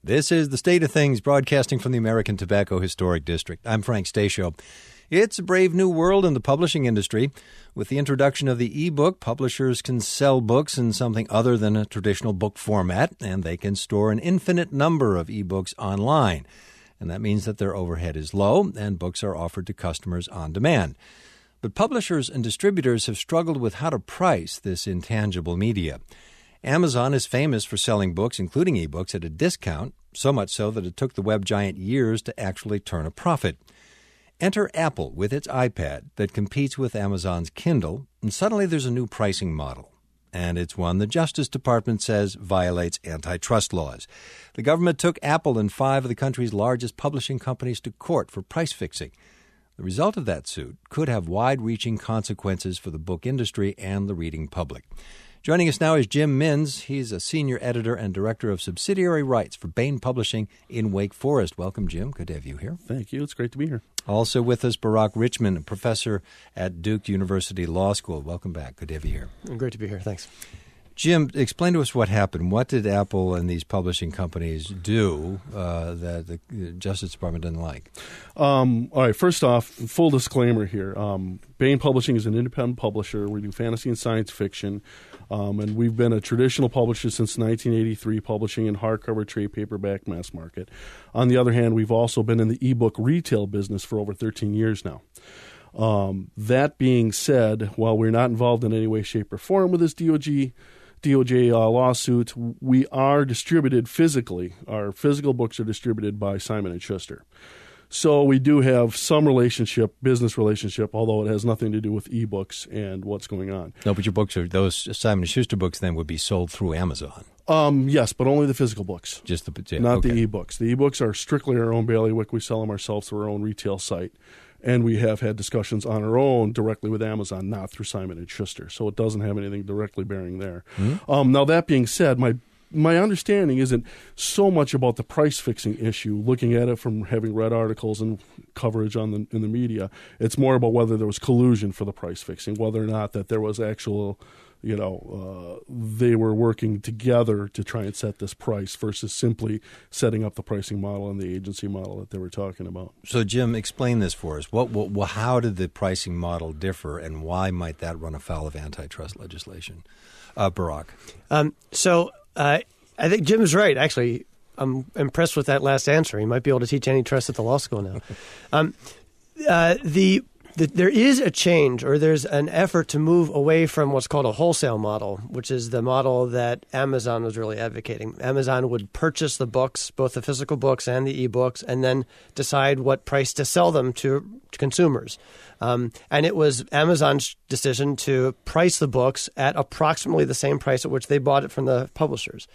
This is The State of Things, broadcasting from the American Tobacco Historic District. I'm Frank Stasio. It's a brave new world in the publishing industry. With the introduction of the e-book, publishers can sell books in something other than a traditional book format, and they can store an infinite number of e-books online. And that means that their overhead is low, and books are offered to customers on demand. But publishers and distributors have struggled with how to price this intangible media. Amazon is famous for selling books, including e-books, at a discount, so much so that it took the web giant years to actually turn a profit. Enter Apple with its iPad that competes with Amazon's Kindle, and suddenly there's a new pricing model. And it's one the Justice Department says violates antitrust laws. The government took Apple and 5 of the country's largest publishing companies to court for price fixing. The result of that suit could have wide-reaching consequences for the book industry and the reading public. Joining us now is Jim Minns. He's a senior editor and director of subsidiary rights for Baen Publishing in Wake Forest. Welcome, Jim. Good to have you here. Thank you. It's great to be here. Also with us, Barak Richman, a professor at Duke University Law School. Welcome back. Good to have you here. Great to be here. Thanks. Jim, explain to us what happened. What did Apple and these publishing companies do that the Justice Department didn't like? All right. First off, full disclaimer here. Baen Publishing is an independent publisher. We do fantasy and science fiction. And we've been a traditional publisher since 1983, publishing in hardcover, trade paperback, mass market. On the other hand, we've also been in the ebook retail business for over 13 years now. That being said, while we're not involved in any way, shape, or form with this DOJ lawsuit, we are distributed physically. Our physical books are distributed by Simon & Schuster. So we do have some business relationship, although it has nothing to do with ebooks and what's going on. No, but your books those Simon & Schuster books then would be sold through Amazon. Yes, but only the physical books. Just the not the ebooks. The ebooks are strictly our own bailiwick. We sell them ourselves through our own retail site. And we have had discussions on our own directly with Amazon, not through Simon & Schuster. So it doesn't have anything directly bearing there. Mm-hmm. Now, that being said, my understanding isn't so much about the price-fixing issue, looking at it from having read articles and coverage in the media. It's more about whether there was collusion for the price-fixing, whether or not that there was actual, they were working together to try and set this price versus simply setting up the pricing model and the agency model that they were talking about. So, Jim, explain this for us. How did the pricing model differ, and why might that run afoul of antitrust legislation? Barak. I think Jim is right. Actually, I'm impressed with that last answer. He might be able to teach antitrust at the law school now. There is a change, or there's an effort to move away from what's called a wholesale model, which is the model that Amazon was really advocating. Amazon would purchase the books, both the physical books and the e-books, and then decide what price to sell them to consumers. And it was Amazon's decision to price the books at approximately the same price at which they bought it from the publishers.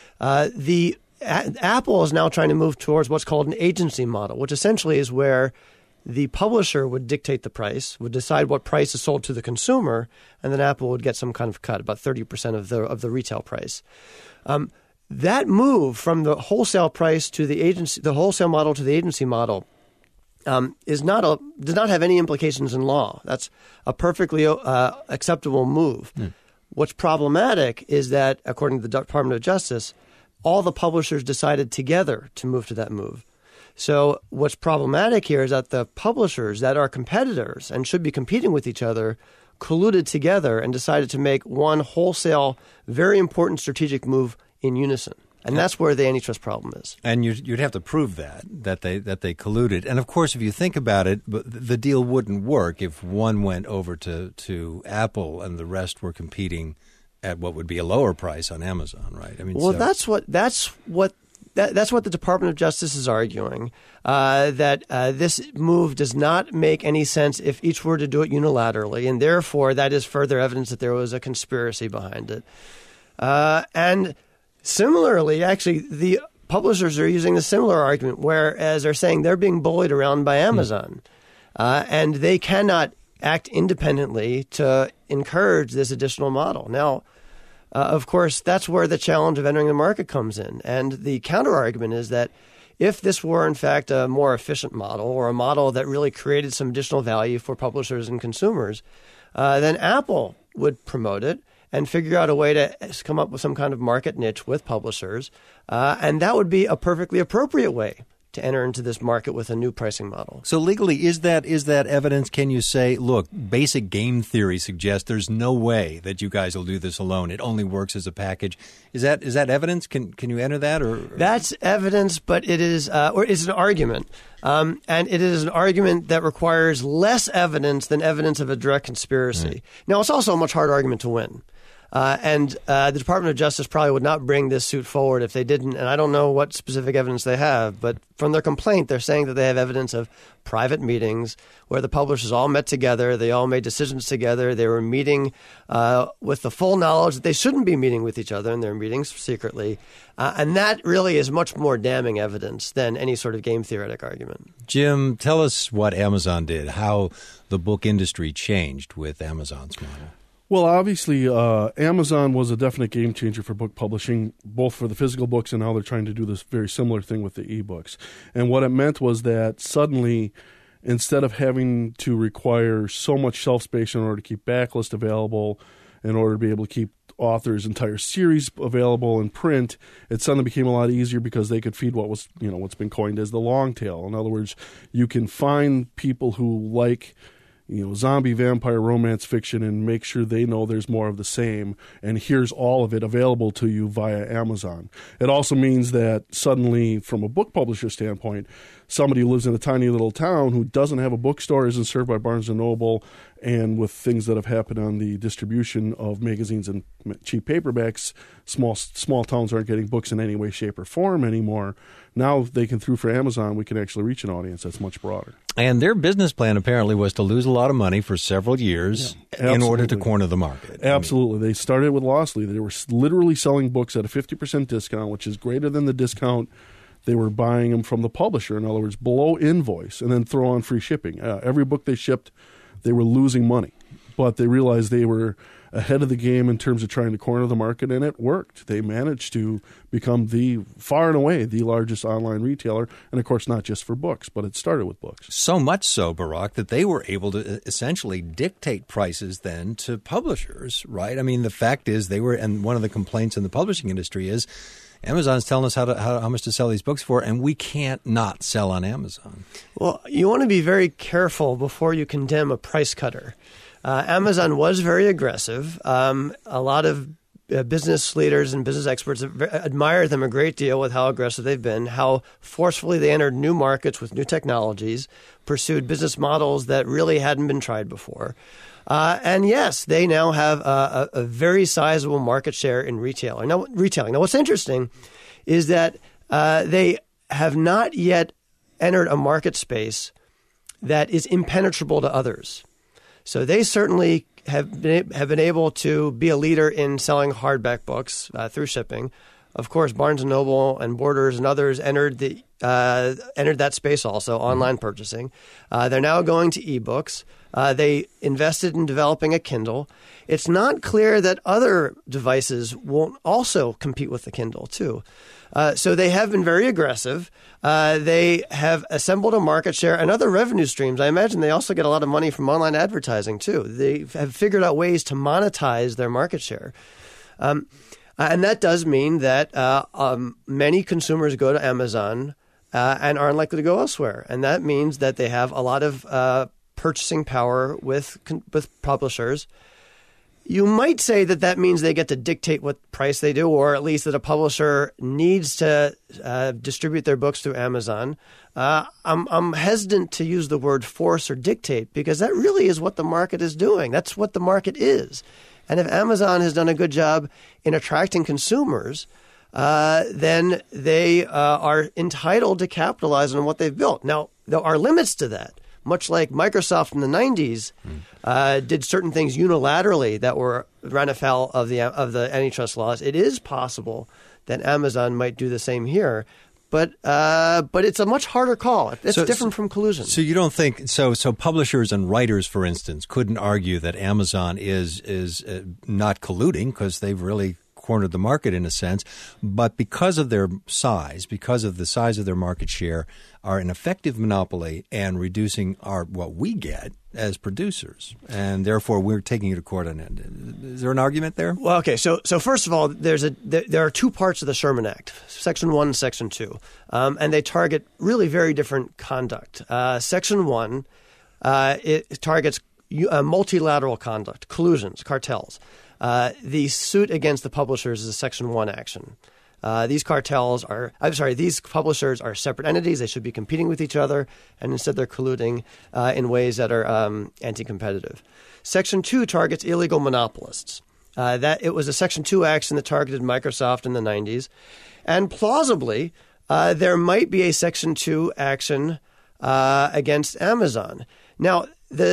Apple is now trying to move towards what's called an agency model, which essentially is where the publisher would dictate the price, would decide what price is sold to the consumer, and then Apple would get some kind of cut, about 30% of the retail price. That move from the wholesale price to the wholesale model to the agency model, does not have any implications in law. That's a perfectly acceptable move. What's problematic is that, according to the Department of Justice, all the publishers decided together to move to that move. So what's problematic here is that the publishers that are competitors and should be competing with each other colluded together and decided to make one wholesale, very important strategic move in unison. And that's where the antitrust problem is. And you'd have to prove that they colluded. And, of course, if you think about it, the deal wouldn't work if one went over to Apple and the rest were competing at what would be a lower price on Amazon, right? I mean, well, that's what the Department of Justice is arguing, that this move does not make any sense if each were to do it unilaterally, and therefore that is further evidence that there was a conspiracy behind it. And similarly, actually, the publishers are using a similar argument, whereas they're saying they're being bullied around by Amazon, and they cannot act independently to encourage this additional model. Now, of course, that's where the challenge of entering the market comes in. And the counter-argument is that if this were, in fact, a more efficient model or a model that really created some additional value for publishers and consumers, then Apple would promote it and figure out a way to come up with some kind of market niche with publishers. And that would be a perfectly appropriate way to enter into this market with a new pricing model. So legally, is that evidence? Can you say, look, basic game theory suggests there's no way that you guys will do this alone. It only works as a package. Is that evidence? Can you enter that? Or that's evidence, but it is or it's an argument, and it is an argument that requires less evidence than evidence of a direct conspiracy. Right. Now, it's also a much harder argument to win. And the Department of Justice probably would not bring this suit forward if they didn't. And I don't know what specific evidence they have, but from their complaint, they're saying that they have evidence of private meetings where the publishers all met together. They all made decisions together. They were meeting with the full knowledge that they shouldn't be meeting with each other in their meetings secretly. And that really is much more damning evidence than any sort of game theoretic argument. Jim, tell us what Amazon did, how the book industry changed with Amazon's model. Well, obviously, Amazon was a definite game changer for book publishing, both for the physical books and now they're trying to do this very similar thing with the ebooks. And what it meant was that suddenly, instead of having to require so much shelf space in order to keep backlist available, in order to be able to keep authors' entire series available in print, it suddenly became a lot easier because they could feed what was, what's been coined as the long tail. In other words, you can find people who like zombie vampire romance fiction and make sure they know there's more of the same, and here's all of it available to you via Amazon. It also means that suddenly, from a book publisher standpoint, somebody who lives in a tiny little town who doesn't have a bookstore, isn't served by Barnes & Noble, and with things that have happened on the distribution of magazines and cheap paperbacks, small towns aren't getting books in any way, shape, or form anymore. Now they can, through for Amazon, we can actually reach an audience that's much broader. And their business plan apparently was to lose a lot of money for several years in order to corner the market. Absolutely. They started with loss leader. They were literally selling books at a 50% discount, which is greater than the discount they were buying them from the publisher. In other words, below invoice, and then throw on free shipping. Every book they shipped, they were losing money. But they realized they were ahead of the game in terms of trying to corner the market, and it worked. They managed to become far and away the largest online retailer, and of course not just for books, but it started with books. So much so, Barak, that they were able to essentially dictate prices then to publishers, right? I mean, the fact is and one of the complaints in the publishing industry is Amazon's telling us how much to sell these books for, and we can't not sell on Amazon. Well, you want to be very careful before you condemn a price cutter. Amazon was very aggressive. A lot of business leaders and business experts admire them a great deal with how aggressive they've been, how forcefully they entered new markets with new technologies, pursued business models that really hadn't been tried before. And yes, they now have a very sizable market share in retailing. Now, what's interesting is that they have not yet entered a market space that is impenetrable to others. So they certainly have been able to be a leader in selling hardback books through shipping. Of course, Barnes & Noble and Borders and others entered that space also, online purchasing. They're now going to ebooks. They invested in developing a Kindle. It's not clear that other devices won't also compete with the Kindle, too. So they have been very aggressive. They have assembled a market share and other revenue streams. I imagine they also get a lot of money from online advertising, too. They have figured out ways to monetize their market share. And that does mean that many consumers go to Amazon and are unlikely to go elsewhere. And that means that they have a lot of purchasing power with publishers. You might say that means they get to dictate what price they do, or at least that a publisher needs to distribute their books through Amazon. I'm hesitant to use the word force or dictate because that really is what the market is doing. That's what the market is. And if Amazon has done a good job in attracting consumers, then they are entitled to capitalize on what they've built. Now, there are limits to that. Much like Microsoft in the 90s did certain things unilaterally that ran afoul of the antitrust laws, it is possible that Amazon might do the same here. But it's a much harder call. It's different from collusion. So you don't think so publishers and writers, for instance, couldn't argue that Amazon is not colluding because they've really cornered the market in a sense, but because of their size, because of the size of their market share, are an effective monopoly and reducing what we get as producers, and therefore we're taking you to court on it. Is there an argument there? Well, okay. So first of all, there are two parts of the Sherman Act, Section 1 and Section 2, and they target really very different conduct. Section 1, it targets multilateral conduct, collusions, cartels. The suit against the publishers is a Section 1 action. These publishers are separate entities. They should be competing with each other, and instead they're colluding in ways that are anti-competitive. Section 2 targets illegal monopolists. It was a Section 2 action that targeted Microsoft in the 90s. And plausibly, there might be a Section 2 action against Amazon. Now,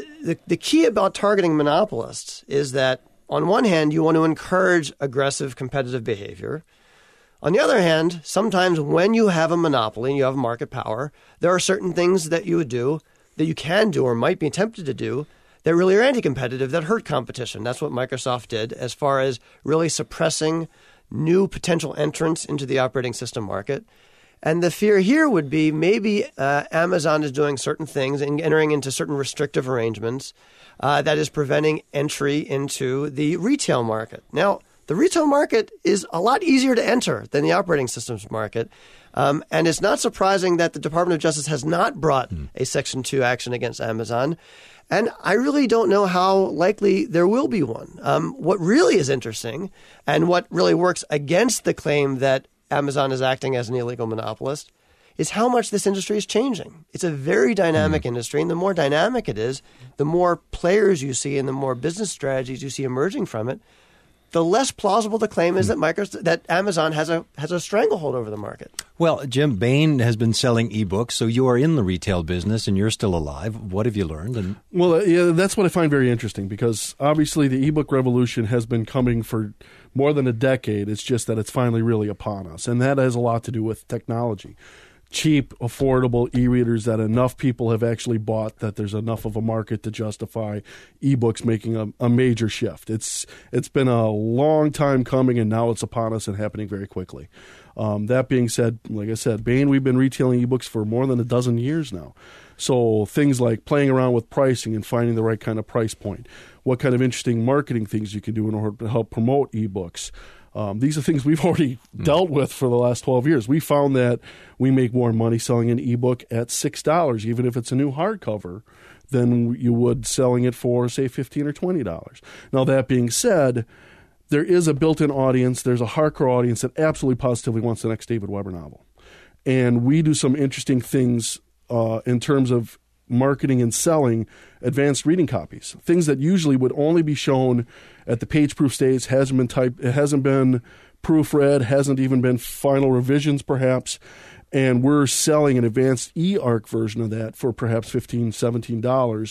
the key about targeting monopolists is that, on one hand, you want to encourage aggressive competitive behavior. On the other hand, sometimes when you have a monopoly and you have market power, there are certain things that you would do, that you can do or might be tempted to do, that really are anti-competitive, that hurt competition. That's what Microsoft did as far as really suppressing new potential entrants into the operating system market. And the fear here would be maybe Amazon is doing certain things and entering into certain restrictive arrangements that is preventing entry into the retail market. Now, the retail market is a lot easier to enter than the operating systems market. And it's not surprising that the Department of Justice has not brought a Section 2 action against Amazon. And I really don't know how likely there will be one. What really is interesting and what really works against the claim that Amazon is acting as an illegal monopolist is how much this industry is changing. It's a very dynamic industry, and the more dynamic it is, the more players you see and the more business strategies you see emerging from it, the less plausible the claim is that Amazon has a stranglehold over the market. Well, Jim, Bain has been selling ebooks, so you are in the retail business and you're still alive. What have you learned? Well, that's what I find very interesting, because obviously the ebook revolution has been coming for more than a decade. It's just that it's finally really upon us, and that has a lot to do with technology. Cheap, affordable e-readers that enough people have actually bought that there's enough of a market to justify ebooks making a major shift. It's been a long time coming, and now it's upon us and happening very quickly. That being said, like I said, Bain, we've been retailing ebooks for more than a dozen years now. So things like playing around with pricing and finding the right kind of price point, what kind of interesting marketing things you can do in order to help promote ebooks. These are things we've already dealt with for the last 12 years. We found that we make more money selling an ebook at $6, even if it's a new hardcover, than you would selling it for, say, $15 or $20. Now, that being said, there is a built-in audience. There's a hardcore audience that absolutely positively wants the next David Weber novel. And we do some interesting things in terms of marketing and selling advanced reading copies, things that usually would only be shown at the page-proof stage, hasn't been typed, it hasn't been proofread, hasn't even been final revisions perhaps, and we're selling an advanced e-ARC version of that for perhaps $15, $17,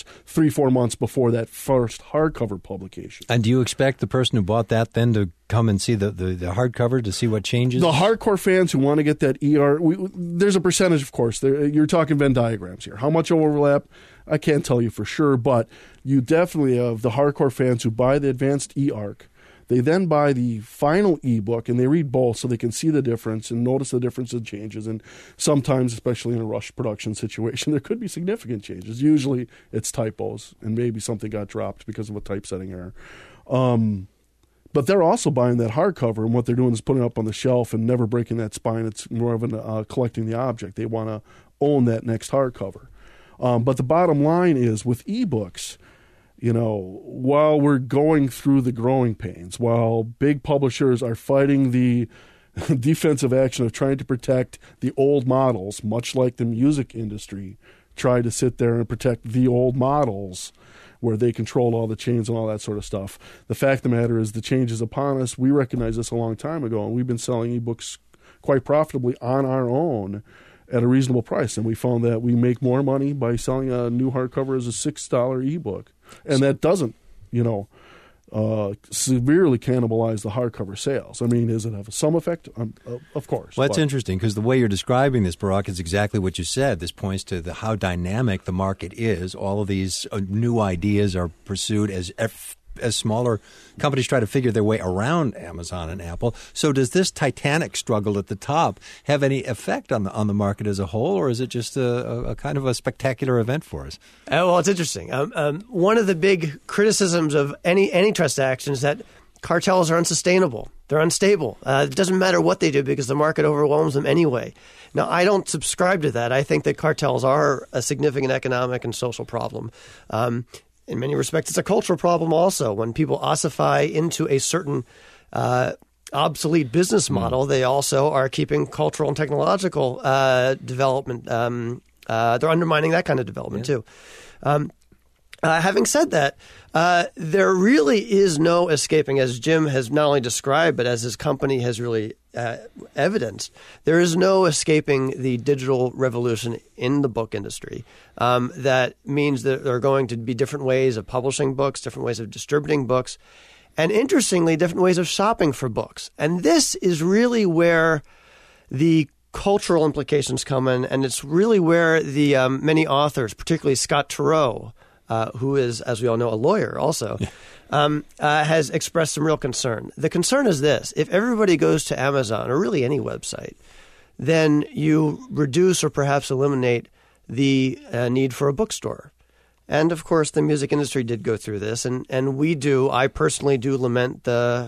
3-4 months before that first hardcover publication. And do you expect the person who bought that then to come and see the hardcover to see what changes? The hardcore fans who want to get that e-ARC, there's a percentage, of course. You're talking Venn diagrams here. How much overlap? I can't tell you for sure, but you definitely have the hardcore fans who buy the advanced e-ARC. They then buy the final ebook, and they read both so they can see the difference and notice the difference and changes. And sometimes, especially in a rush production situation, there could be significant changes. Usually it's typos, and maybe something got dropped because of a typesetting error. But they're also buying that hardcover, and what they're doing is putting it up on the shelf and never breaking that spine. It's more of collecting the object. They want to own that next hardcover. But the bottom line is, with ebooks, while we're going through the growing pains, while big publishers are fighting the defensive action of trying to protect the old models, much like the music industry tried to sit there and protect the old models where they control all the chains and all that sort of stuff. The fact of the matter is the change is upon us. We recognized this a long time ago, and we've been selling ebooks quite profitably on our own at a reasonable price. And we found that we make more money by selling a new hardcover as a $6 ebook. And that doesn't, severely cannibalize the hardcover sales. I mean, does it have some effect? Of course. Well, that's interesting, because the way you're describing this, Barak, is exactly what you said. This points to how dynamic the market is. All of these new ideas are pursued as as smaller companies try to figure their way around Amazon and Apple. So does this titanic struggle at the top have any effect on the market as a whole, or is it just a kind of a spectacular event for us? Well, it's interesting. One of the big criticisms of any antitrust action is that cartels are unsustainable. They're unstable. It doesn't matter what they do because the market overwhelms them anyway. Now, I don't subscribe to that. I think that cartels are a significant economic and social problem. In many respects, it's a cultural problem also. When people ossify into a certain obsolete business model, they also are keeping cultural and technological development. They're undermining that kind of development too. Having said that, there really is no escaping, as Jim has not only described, but as his company has really evidenced, there is no escaping the digital revolution in the book industry. That means that there are going to be different ways of publishing books, different ways of distributing books, and interestingly, different ways of shopping for books. And this is really where the cultural implications come in, and it's really where the many authors, particularly Scott Turow, who is, as we all know, a lawyer also, has expressed some real concern. The concern is this. If everybody goes to Amazon, or really any website, then you reduce or perhaps eliminate the need for a bookstore. And, of course, the music industry did go through this, and I personally do lament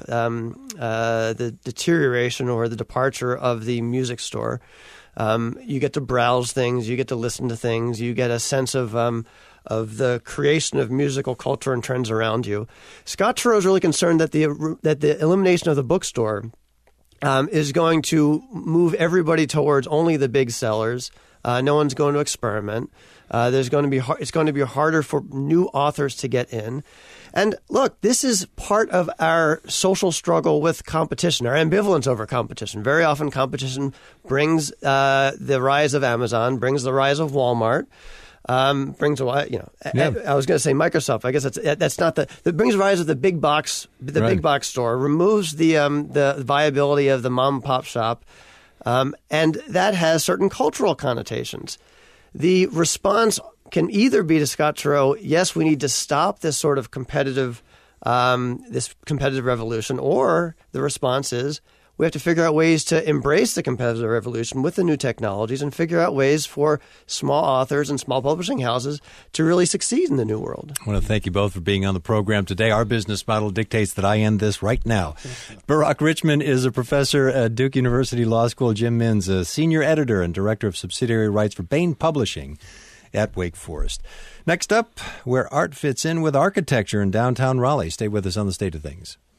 the deterioration or the departure of the music store. You get to browse things, you get to listen to things, you get a sense of the creation of musical culture and trends around you. Scott Turow is really concerned that the elimination of the bookstore is going to move everybody towards only the big sellers. No one's going to experiment. It's going to be harder for new authors to get in. And look, this is part of our social struggle with competition, our ambivalence over competition. Very often competition brings the rise of Amazon, brings the rise of Walmart. I was going to say Microsoft. I guess that's not that brings the rise of the big box, big box store, removes the viability of the mom and pop shop, and that has certain cultural connotations. The response can either be to Scott Turow, yes, we need to stop this sort of competitive revolution, or the response is we have to figure out ways to embrace the competitive revolution with the new technologies and figure out ways for small authors and small publishing houses to really succeed in the new world. I want to thank you both for being on the program today. Our business model dictates that I end this right now. Barak Richman is a professor at Duke University Law School. Jim Minns, a senior editor and director of subsidiary rights for Bain Publishing at Wake Forest. Next up, where art fits in with architecture in downtown Raleigh. Stay with us on The State of Things.